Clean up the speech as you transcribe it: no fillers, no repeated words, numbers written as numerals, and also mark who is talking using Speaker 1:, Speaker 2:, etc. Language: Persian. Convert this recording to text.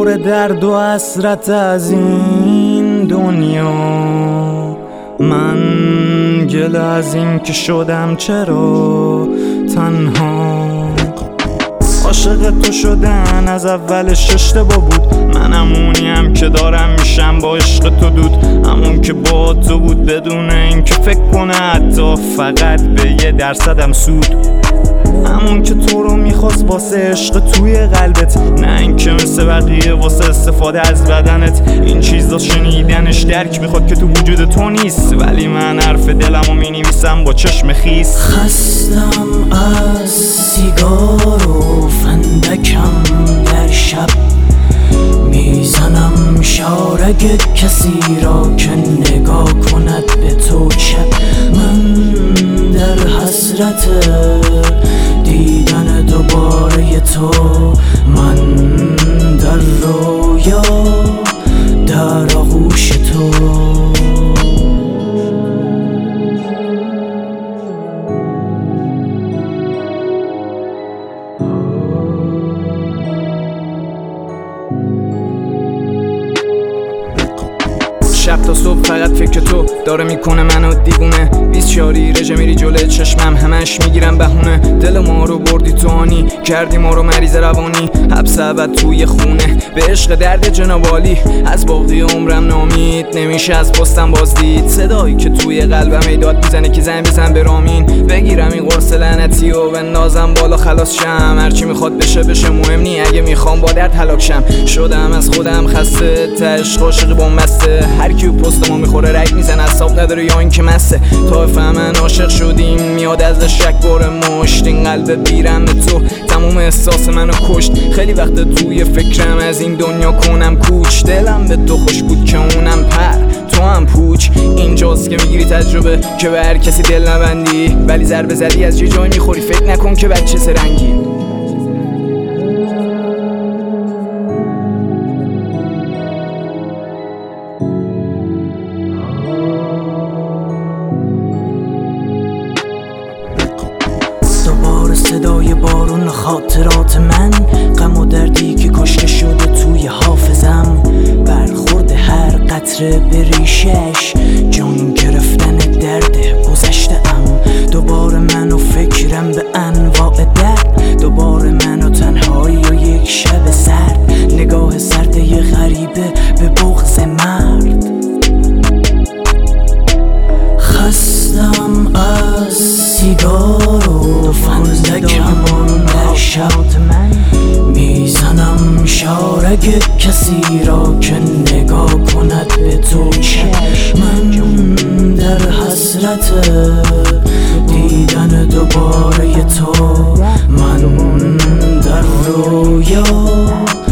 Speaker 1: پر درد و حسرت از این دنیا. من گله از این که شدم چرا تنها. عاشق تو شدن از اولش اشتباه بود. من همونیم که دارم میشم با عشق تو دود. همون که با تو بود بدون این که فکر کنه حتی فقط به 1% سود. همون که تو رو میخواست واسه عشق توی قلبت، نه این که مثل بقیه واسه استفاده از بدنت. این چیزا شنیدنش درک میخواد که تو وجود تو نیست، ولی من حرف دلمو مینویسم با چشم خیس.
Speaker 2: خستم از سیگار و فندکم در شب، میزنم شارگ کسی را که نگاه کند به تو چپ. من در حسرت دیدن دوباره تو، من در رویا در آغوش تو.
Speaker 3: شب تا صبح فقط فکر تو داره میکنه منو دیوونه. 20 شاری رژه میری جلوی چشمم همش میگیرم بهونه. دل ما رو بردی تو آنی، کردی ما رو مریض روانی. حبس ابد توی خونه به عشق درد جناب عالی. از باقی عمرم نامید نمیشه از پستم بازدید. صدایی که توی قلبم ایداد میزنه که زنگ بزن به رامین. بگیرم این قرص لعنتی و بندازم بالا خلاص شم. هرچی میخواد بشه مهم نی اگه میخوام با درد هلاک شم. شدم از خودم خسته تا عشق عاشقی بامبسته. هر کی پست ما میخوره رگ میزنه اصاب نداره یا این که مسته. تا فهمن عاشق شدیم میاد از شک بار مشت. این قلب بیرم تو تموم احساس منو کشت. خیلی وقت توی فکرم از این دنیا کنم کوچ. دلم به تو خوش بود که اونم پر تو هم پوچ. اینجاست که میگیری تجربه که به هر کسی دل نبندی، ولی ضربه زدی از یه جای میخوری فکر نکن که بچه سرنگی.
Speaker 2: دوباره صدای بارون خاطرات من، غم و دردی که کشته شده توی حافظم. برخورد هر قطره به ریشش، جان گرفتن درد گذشته ام. دوباره من و فکرم به انواع درد. دوباره من و تنهایی و یک شب سرد. نگاه سرد یه غریبه به بغض مرد. خستم از سیگار و فندکم در شب، میزنم شارگ کسی را که نگاه کند به تو چشم. من در حسرت دیدن دوباره تو، من در رویا